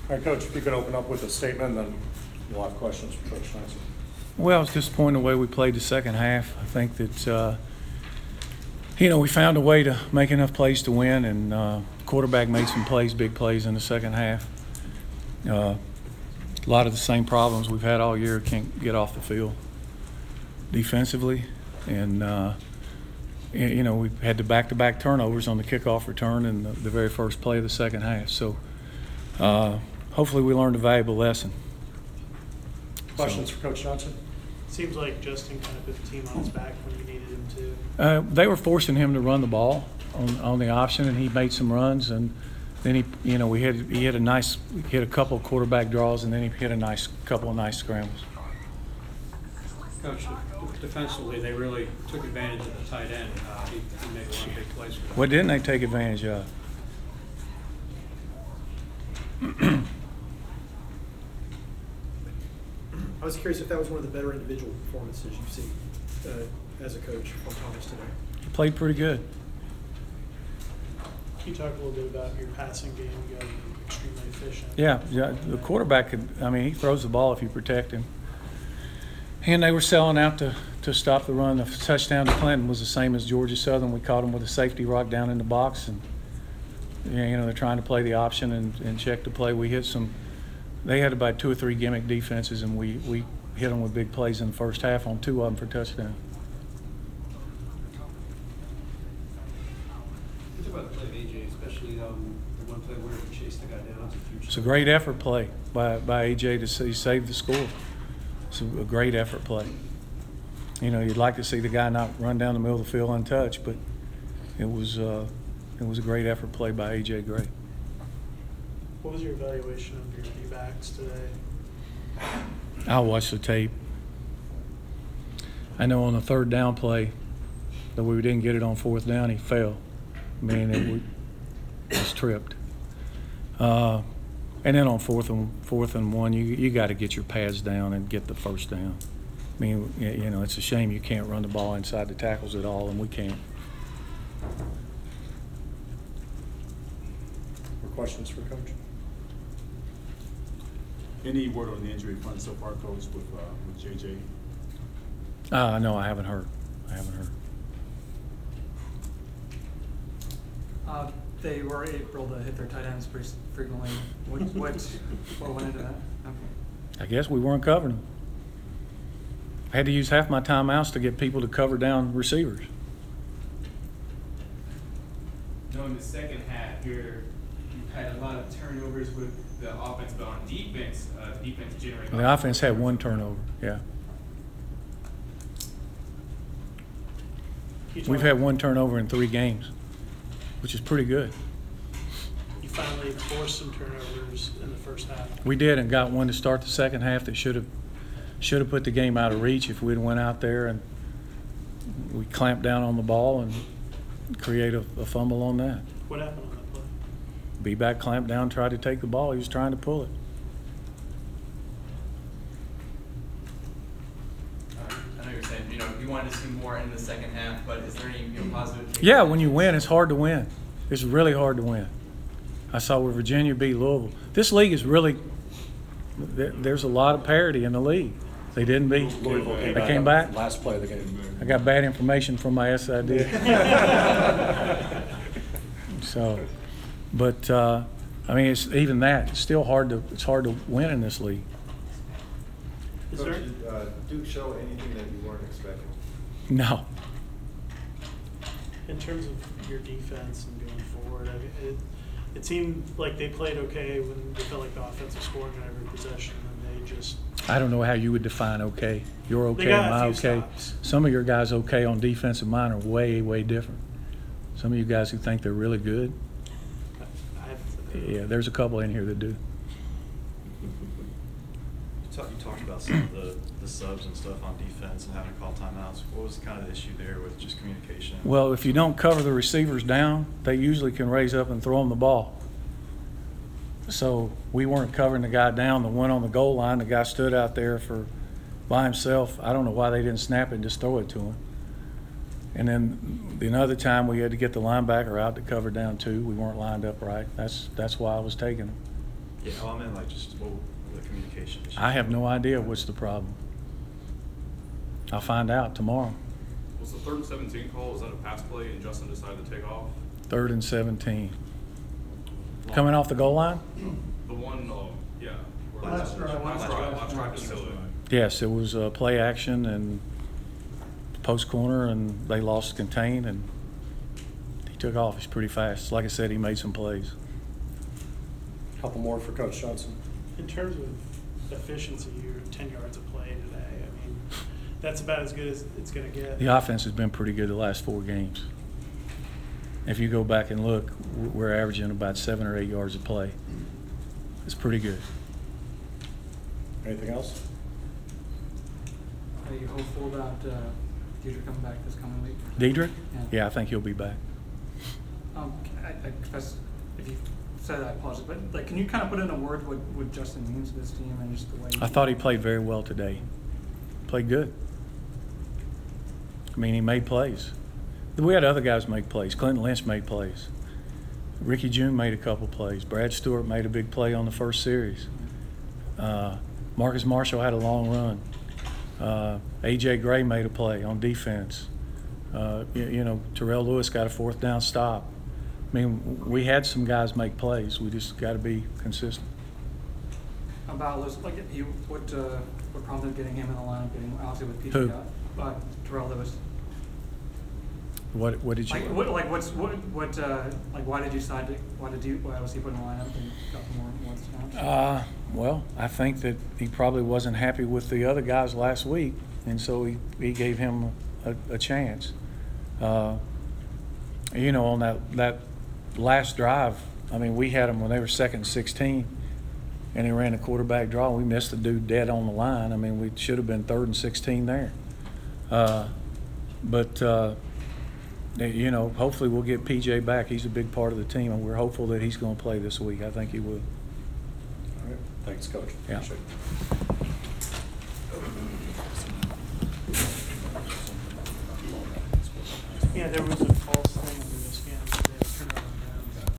All right, Coach, if you could open up with a statement, then we'll have questions for Coach Johnson. Well, I was disappointed the way we played the second half. I think that, we found a way to make enough plays to win, and quarterback made some plays, big plays in the second half. A lot of the same problems we've had all year, can't get off the field defensively. And, we had the back-to-back turnovers on the kickoff return in the very first play of the second half. So hopefully we learned a valuable lesson. Questions for Coach Johnson? Seems like Justin kind of put the team on his back when you needed him to. They were forcing him to run the ball on the option, and he made some runs. And then he hit a couple of quarterback draws, and then he hit a couple of nice scrambles. Coach, defensively, they really took advantage of the tight end. He made a lot of big plays for them. What didn't they take advantage of? I was curious if that was one of the better individual performances you've seen as a coach from Thomas today. He played pretty good. Can you talk a little bit about your passing game? You guys are extremely efficient. Yeah, the quarterback he throws the ball if you protect him. And they were selling out to stop the run. The touchdown to Clinton was the same as Georgia Southern. We caught them with a safety rock down in the box, and they're trying to play the option and check the play. We hit some. They had about 2 or 3 gimmick defenses, and we hit them with big plays in the first half on 2 of them for touchdown. What about the play of AJ, especially the one play where he chased the guy down? It's a great effort play by AJ to save the score. It's a great effort play. You'd like to see the guy not run down the middle of the field untouched, but it was a great effort play by AJ Gray. What was your evaluation of your D-backs today? I'll watch the tape. I know on the third down play that we didn't get it on fourth down, he fell. It was tripped. And then on fourth and one, you got to get your pads down and get the first down. It's a shame you can't run the ball inside the tackles at all, and we can't. Or questions for Coach? Any word on the injury front so far, Coach, with JJ? No, I haven't heard. They were able to hit their tight ends pretty frequently. What went into that? Okay. I guess we weren't covering them. I had to use half my timeouts to get people to cover down receivers. In the second half, you had a lot of turnovers with the offense, but on defense, the defense generated. The offense had 1 turnover, yeah. We've had 1 turnover in 3 games, which is pretty good. You finally forced some turnovers in the first half. We did, and got one to start the second half that should have put the game out of reach if we'd went out there and we clamped down on the ball and create a fumble on that. What happened on that play? B-back clamped down, tried to take the ball. He was trying to pull it. I know you're saying, you wanted to see more in the second half, but is there any positive? Yeah, when you win, it's hard to win. It's really hard to win. I saw where Virginia beat Louisville. This league is really – there's a lot of parity in the league. They didn't beat – Louisville they came back. Last play of the game. I got bad information from my SID. So, but it's even that. It's still hard to win in this league. Is there? Did Duke show anything that you weren't expecting? No. In terms of your defense and going forward, it seemed like they played okay when they felt like the offense was scoring on every possession, and they just. I don't know how you would define okay. You're okay, They got am a I few okay? stops. Some of your guys okay on defense and mine are way, way different. Some of you guys who think they're really good, yeah, there's a couple in here that do. You talked about some of the subs and stuff on defense and having to call timeouts. What was kind of the issue there with just communication? Well, if you don't cover the receivers down, they usually can raise up and throw them the ball. So we weren't covering the guy down, the one on the goal line. The guy stood out there by himself. I don't know why they didn't snap it and just throw it to him. And then another time we had to get the linebacker out to cover down too. We weren't lined up right. That's why I was taking him. Yeah, well, I mean, like, just what the communication issue. I have no idea what's the problem. I'll find out tomorrow. Was the 3rd and 17 call, was that a pass play and Justin decided to take off? 3rd and 17. Coming off the goal line? The one, yeah. where- Last drive. Last drive to Silly. Yes, it was play action and post corner, and they lost contain, and he took off. He's pretty fast. Like I said, he made some plays. Couple more for Coach Johnson. In terms of efficiency, you're 10 yards of play today. I mean, that's about as good as it's going to get. The offense has been pretty good the last 4 games. If you go back and look, we're averaging about 7 or 8 yards of play. It's pretty good. Anything else? Are you hopeful about Deidre coming back this coming week? Diedrich? Yeah. Yeah, I think he'll be back. I confess, if you said that, I apologize, but like, can you kind of put in a word what Justin means to this team and just the way? I thought he played very well today. Played good. I mean, he made plays. We had other guys make plays. Clinton Lynch made plays. Ricky June made a couple plays. Brad Stewart made a big play on the first series. Marcus Marshall had a long run. A.J. Gray made a play on defense. You know, Terrell Lewis got a 4th down stop. I mean, we had some guys make plays. We just got to be consistent. About Lewis, like what prompted getting him in the lineup, getting obviously with PJ Who? out, Terrell Lewis. What did you? Like why did you decide to why was he put in the lineup and got more snaps? Well, I think that he probably wasn't happy with the other guys last week, and so he gave him a chance. You know, on that last drive, I mean, we had them when they were 2nd and 16, and they ran a quarterback draw. We missed the dude dead on the line. I mean, we should have been 3rd and 16 there. You know, hopefully we'll get PJ back. He's a big part of the team, and we're hopeful that he's going to play this week. I think he will. All right. Thanks, Coach. Yeah. Appreciate it. Yeah, there was a